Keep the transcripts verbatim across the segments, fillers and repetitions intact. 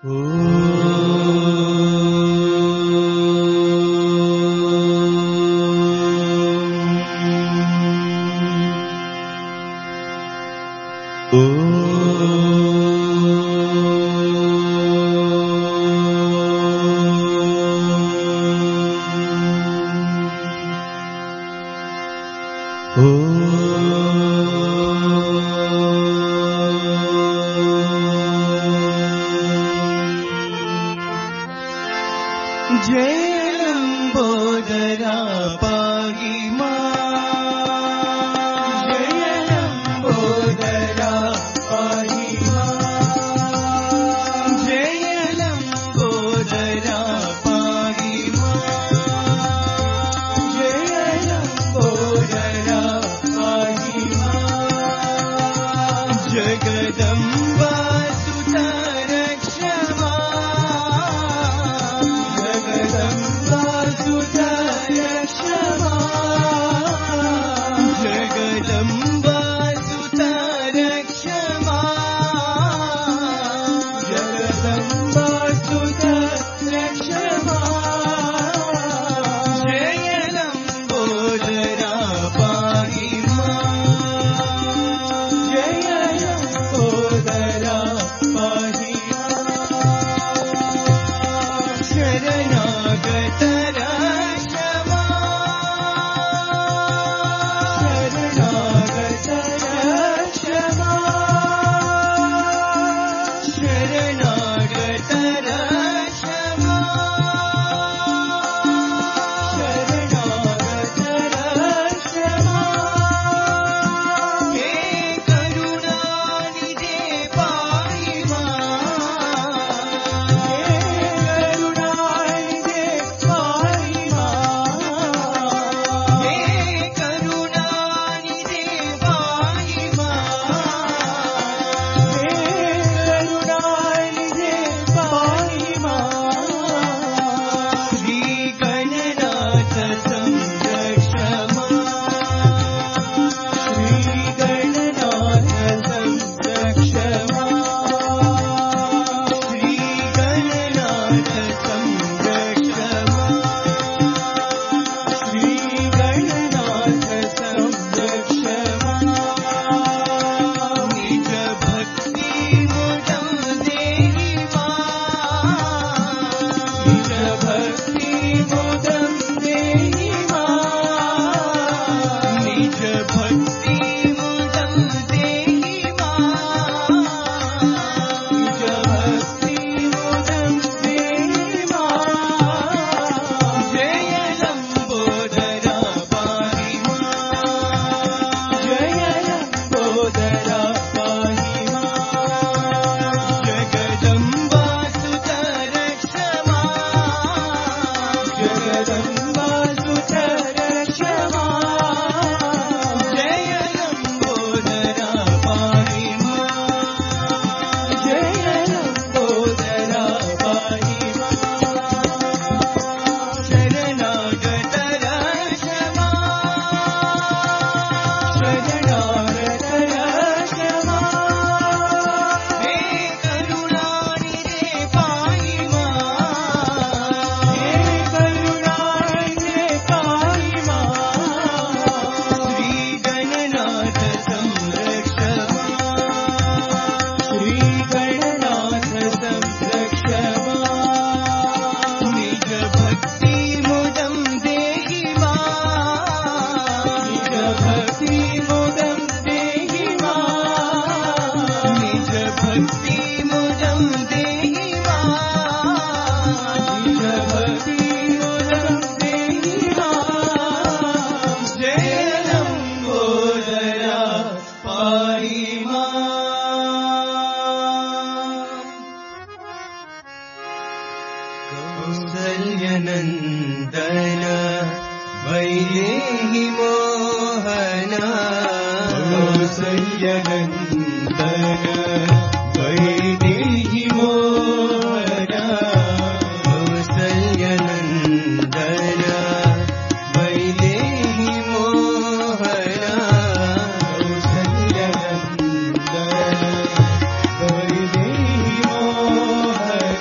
Hare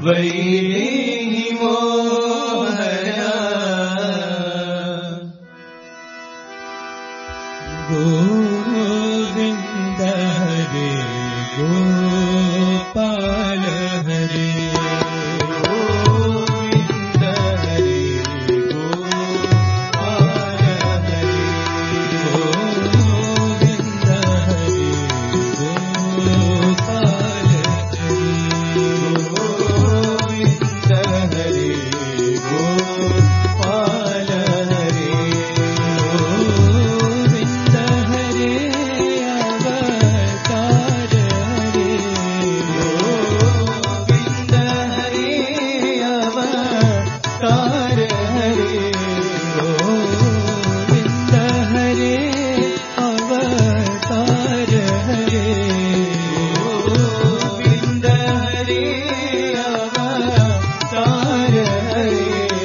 Vaidehi Mohana Govind हरे गोपाल हरे गोविंद हरे गोपाल हरे गोविंद हरे गोपाल गोविंद हरे गोपाल हरे गोविंद हरे अवतार हरे गोविंद हरे अवतार हरे गोविंद हरे अवतार हरे गोविंद हरे अवतार हरे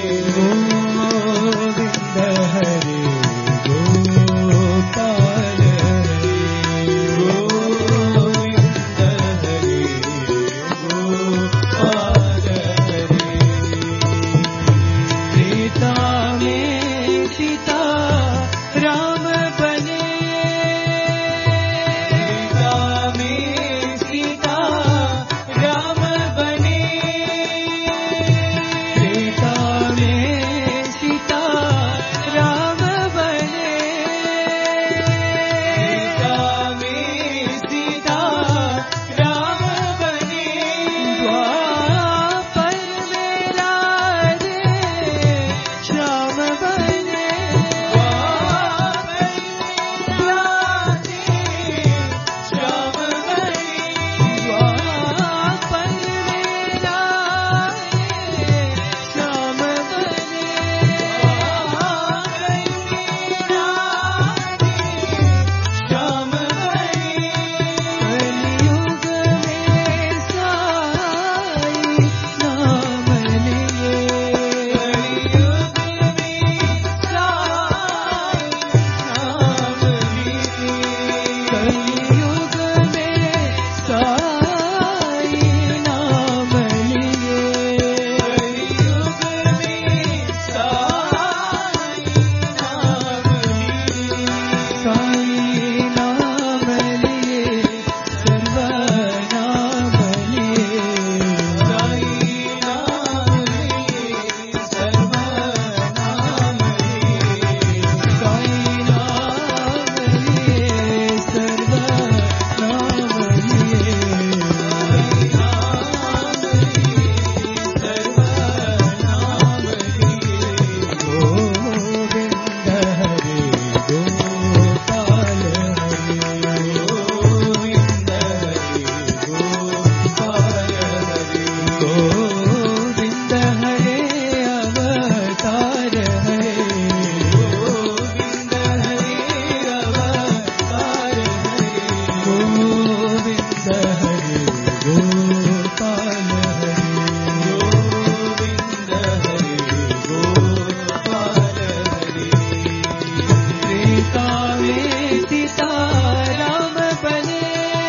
गोविंद हरे गोपाल हरे गोविंद हरे गोपाल हरे सीता में सीता राम बने सीता में सीता राम बने सीता में सीता राम बने सीता में सीता राम बने द्वापर में राधे श्याम बने द्वापर में राधे श्याम बने द्वापर में राधे श्याम बने द्वापर में राधे श्याम बने कलियुग में साई नाम लिए कलियुग में साई नाम लिए कलियुग में साई नाम लिए कलियुग में साई नाम लिए साई नाम लिए सर्व नाम लिए साई नाम लिए सर्व नाम लिए साई नाम लिए सर्व नाम लिए साई नाम लिए सर्व नाम लिए गोविंद हरे गोपाल हरे गोविंद हरे गोपाल हरे गोविंद हरे अवतार हरे गोविंद हरे अवतार हरे गोविंद हरे गोपाल हरे गोविंद हरे गोपाल हरे सीता में सीता राम बने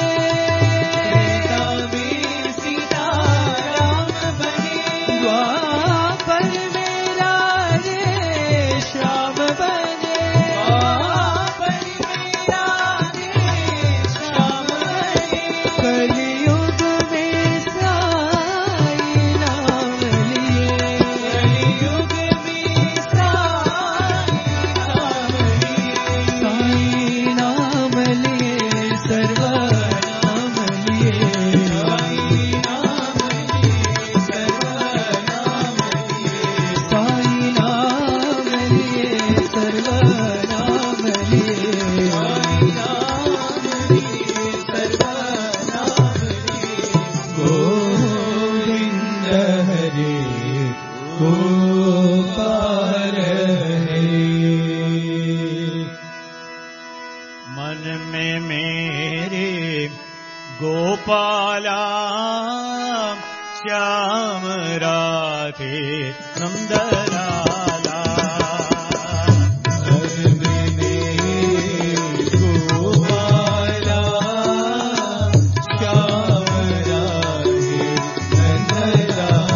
सीता में सीता राम बने द्वापर में राधे श्याम बने द्वापर में राधे श्याम बने कलियुग में साई नाम लिए कलियुग में साई नाम लिए साई नाम लिए सर्व नाम लिए साई नाम लिए सर्व नाम लिए साई नाम लिए सर्व नाम लिए साई नाम लिए सर्व नाम लिए गोविंद हरे गोपाल हरे मन में मेरे गोपाला श्याम राधे नंदलाला मन में मेरे गोपाला श्याम राधे नंदलाला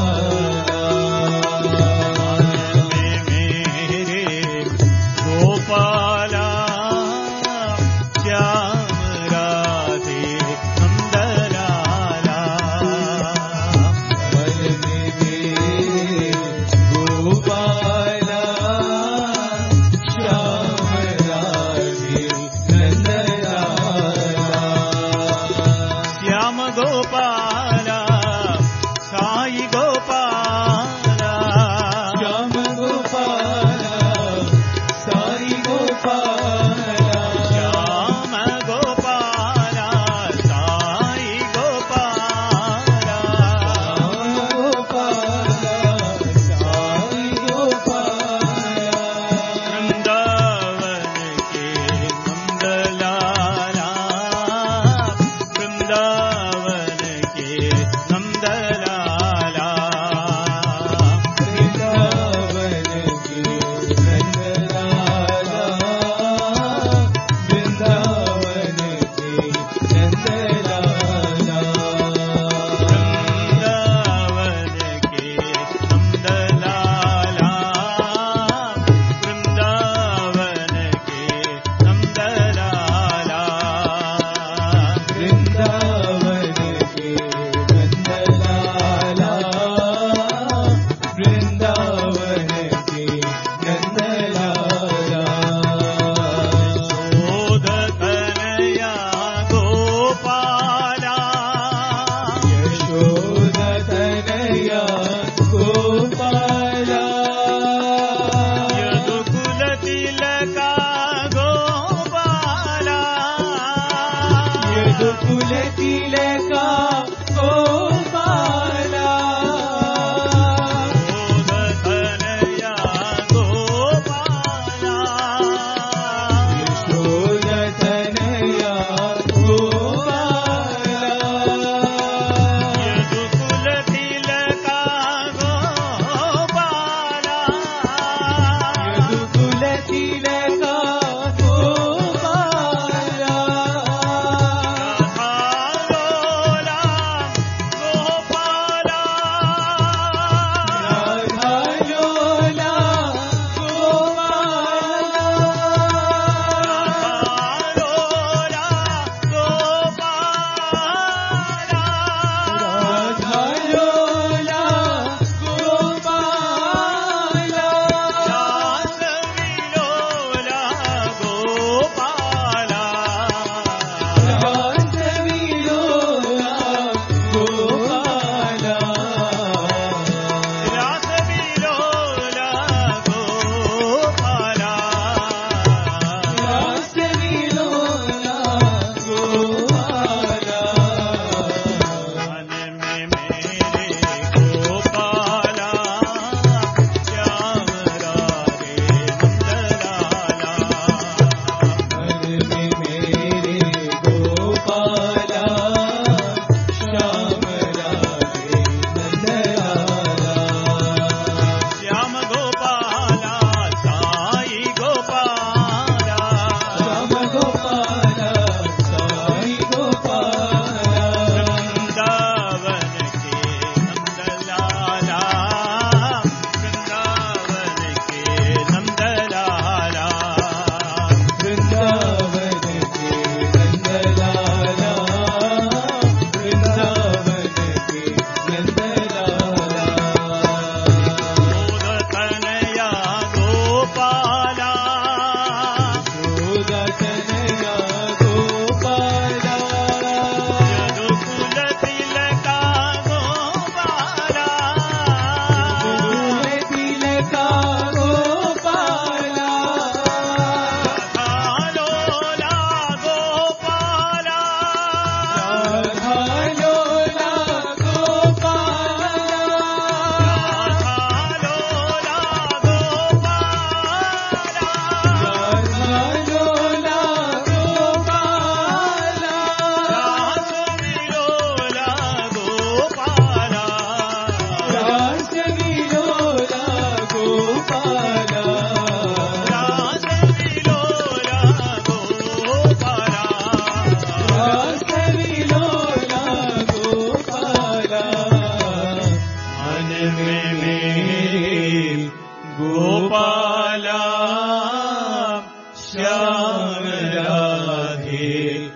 श्याम राधे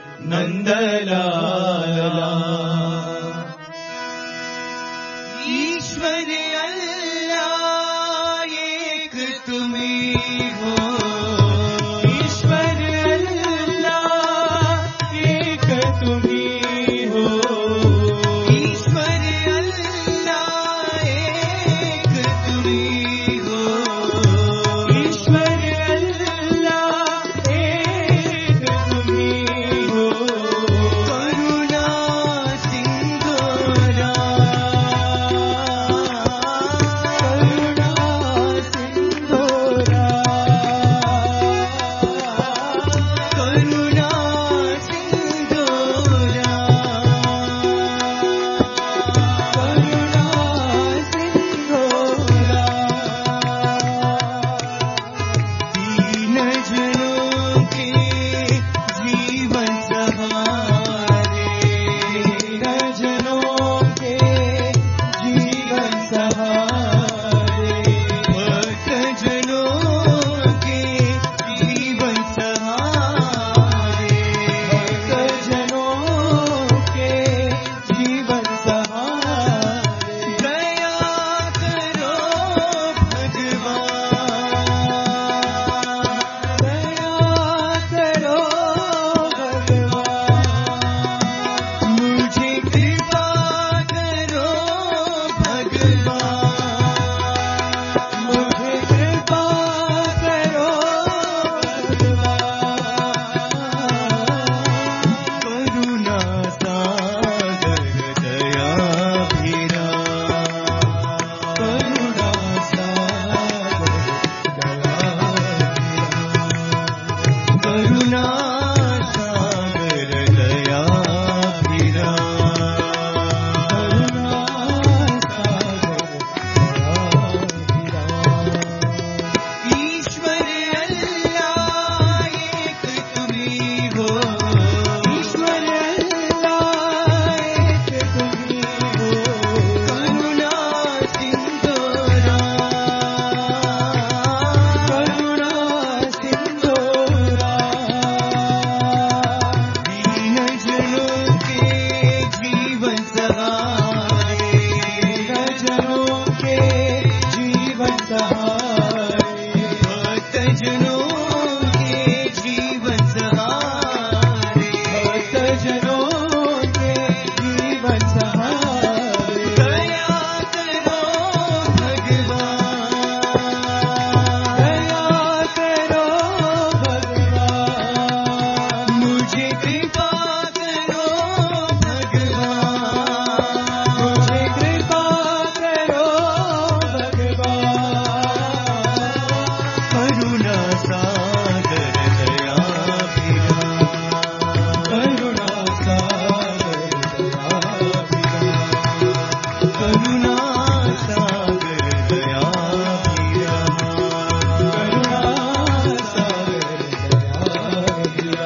नंदलाला। ईश्वर अल्लाह एक तुम्ही हो, ईश्वर अल्लाह एक तुम्ही हो, ईश्वर अल्लाह एक तुम्ही हो, ईश्वर अल्लाह एक तुम्ही हो। करुणा सिंधुरा, करुणा सिंधुरा, करुणा सिंधुरा, करुणा सिंधुरा। दीन जनों के जीवन सहारे, दीन जनों के जीवन सहारे, भक्त जनों के जीवन सहारे, भक्त जनों के जीवन सहारे। दया करो भगवान, दया करो भगवान, मुझे कृपा करो भगवान, मुझे कृपा करो भगवान। करुणा सागर दया भीरा, करुणा सागर दया भीरा, करुणा सागर दया भीरा, करुणा सागर दया भीरा। ईश्वर अल्लाह एक तुम्ही हो, ईश्वर अल्लाह एक तुम्ही हो, करुणा सिंधुरा, करुणा सिंधुरा। दीन जनों के जीवन सहारे, दीन जनों के जीवन सहारे, भक्त जनों के जीवन सहारे, भक्त जनों के जीवन सहारे। दया करो भगवान, दया करो भगवान, मुझे कृपा करो भगवान, मुझे कृपा करो भगवान। करुणा सागर दया भीरा, करुणा सागर दया भीरा, करुणा सागर दया भीरा, करुणा सागर दया भीरा।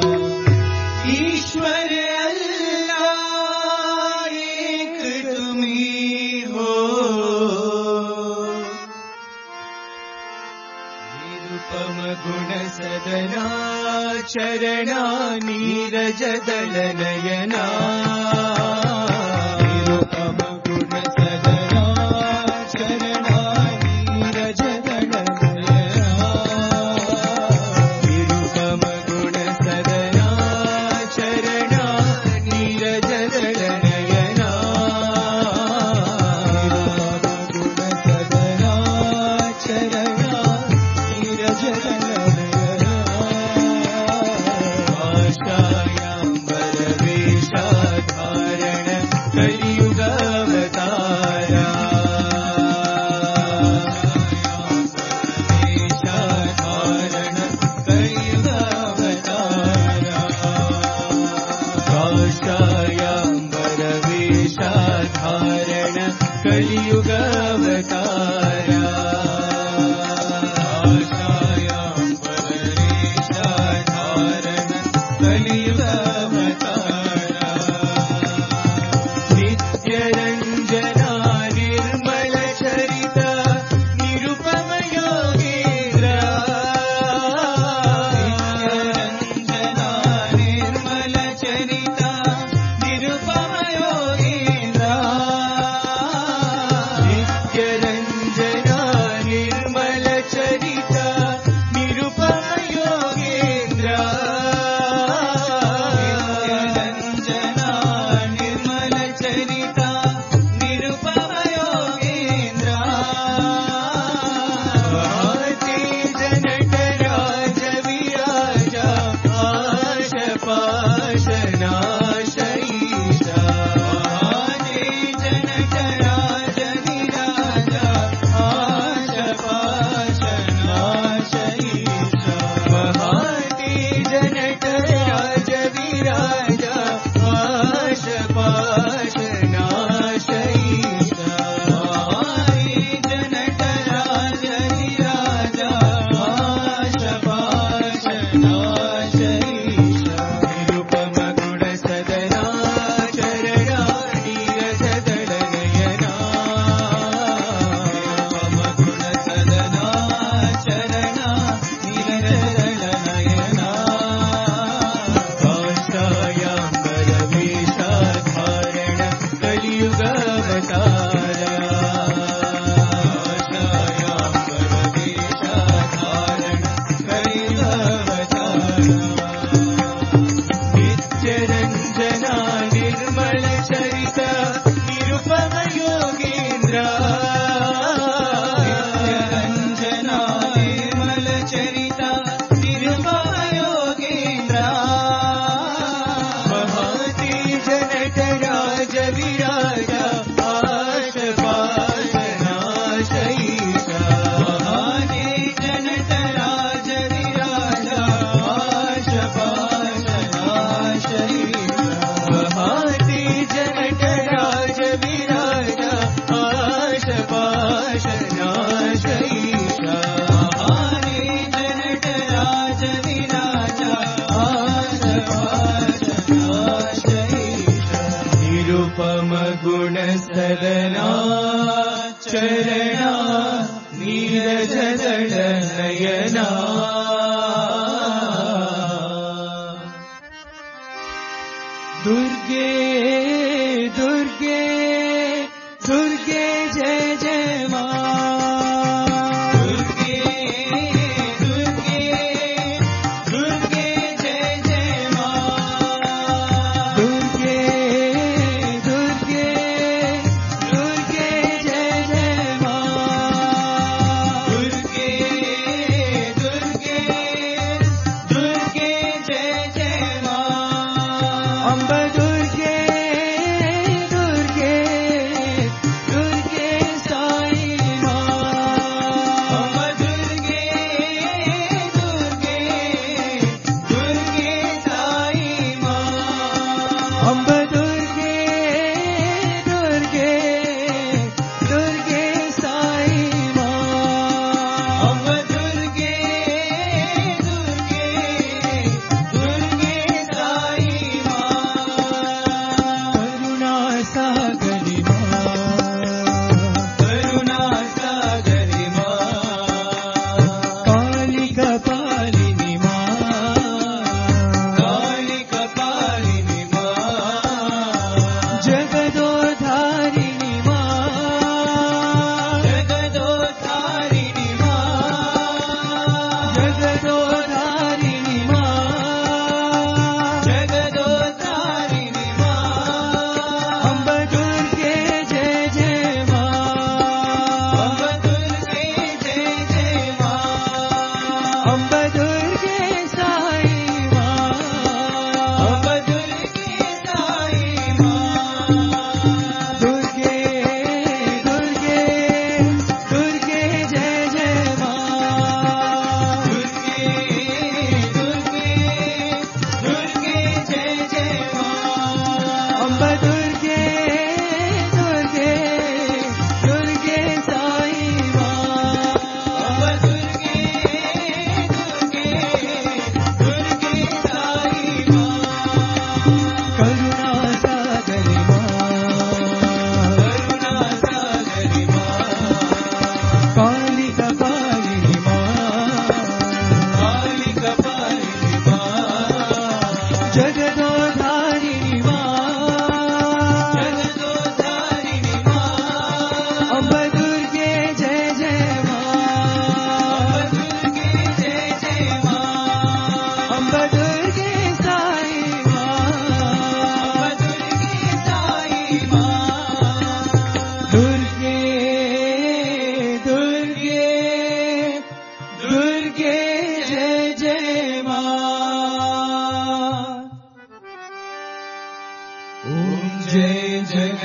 ईश्वर अल्लाह एक तुम्ही हो, निरुपम गुण सदना चरणा नीरज दल नयना, निरुपम गुण सदना चरणा नीरज दल नयना, निरुपम गुण सदना चरणा नीरज दल नयना, निरुपम गुण सदना चरणा नीरज दल नयना। आशायाम्बर वेषधारण कलियुगावतारा, वेषधारण कलियुगावतारा, आशायाम्बर वेषधारण कलियुगावतारा, आशायाम्बर वेषधारण कलियुगावतारा। नित्य रंजना निर्मल चरिता निरुपम योगेन्द्र,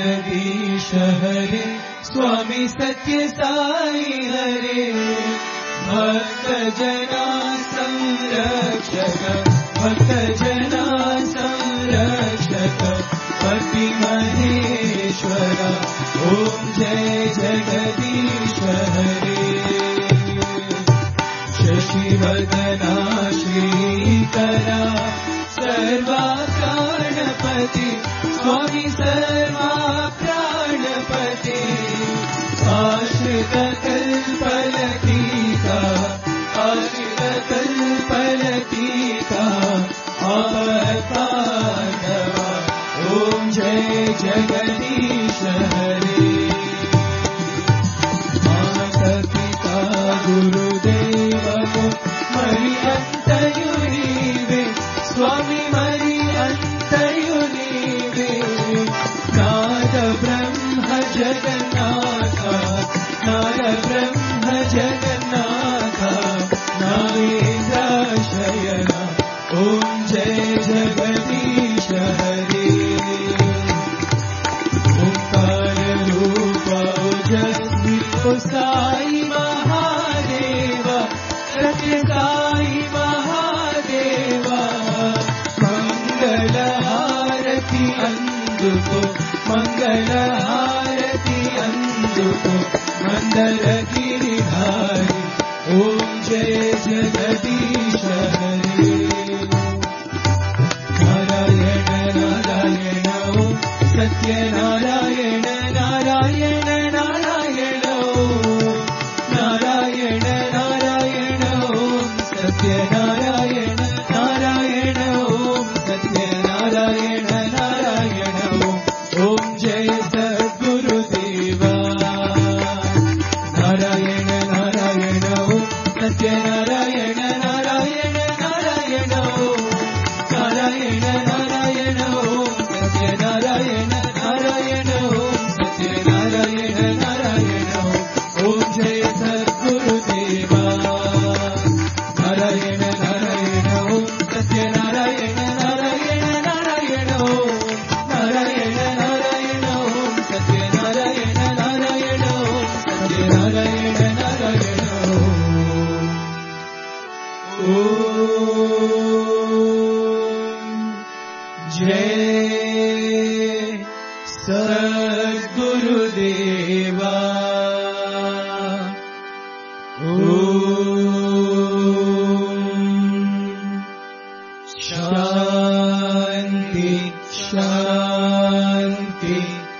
जगदीश हरे स्वामी सत्य साई हरे भक्त जना संरक्षक भक्त जना संरक्षक पति महेश्वर ओम जय जगदीश हरे शशिवदना श्रीकरा सर्वा प्राणपति स्वामी सर्वा प्राणपति आश्रित कल्पलतीका आश्रित कल्पलतीका अवतारवा ओम जय जगदीश हरे माता पिता गुरुदेव मरि अंतयुनीवे स्वामी मरि अंतयुनीवे नाद ब्रह्म जगन्नाथ नाद ब्रह्म जगन्नाथ नावेन्द्र शयना ओम जय जगदीश हरे ओंकार रूप ओजस्वी साई महादेव सत्य साई महादेव मंगल हारति अंदुको मंगल हारति अंदुको मंदर गिरिधारी ओम जय जगदीश हरे नारायण नारायण ओम सत्य नारायण नारायण नारायण ओम नारायण नारायण ओम सत्य नारायण नारायण ओम सत्य नारायण नारायण ओम ओम जय सद्गुरुदेवा नारायण नारायण ओम सत्य नारायण नारायण नारायण ओम नारायण नारायण ओम सत्य नारायण नारायण ओम सत्य नारायण नारायण ओम ओम जय सद्गुरुदेवा नारायण नारायण ओम सत्य नारायण नारायण नारायण ओम नारायण नारायण ओम सत्य नारायण नारायण ओम सत्य नारायण नारायण ओम जय सद्गुरुदेवा शांति शांति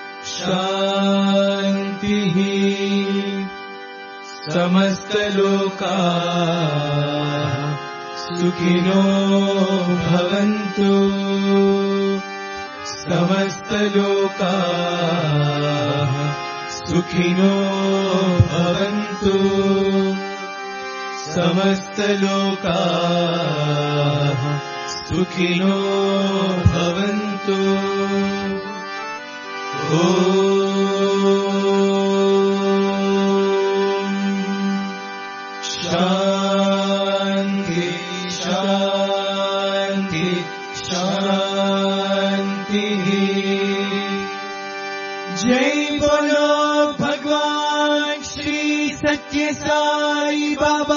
शांति समस्त लोका सुखिनो भवन्तु समस्त लोका सुखिनो भवन्तु समस्त लोका सुखिनो भवन्तु ओम शांति शांति शांति जय बोलो भगवान श्री सत्य साई बाबा